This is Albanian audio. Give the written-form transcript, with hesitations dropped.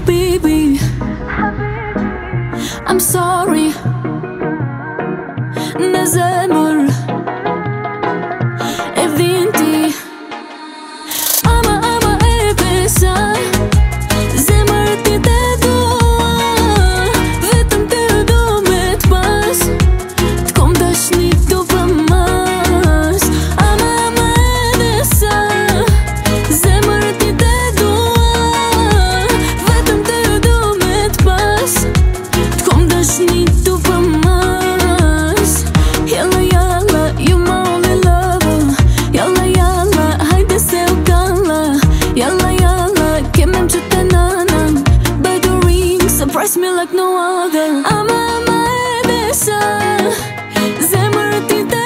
Habibi, I'm sorry. Në zemër e vinti ama e besa. Zemër ti te dua, vetëm ty du me t'pas. T'kom dashni du për mas. Ama e besa. Zemër ti te dua, vetëm ty du me t'pas. T'kom dashni du për mas. Yalla yalla, you my only lover. Yalla yalla, hajde se u kalla. Yalla yalla, kemem që të nanan. By the ring, surprise me like no other. Ama e besa. Zemër ti te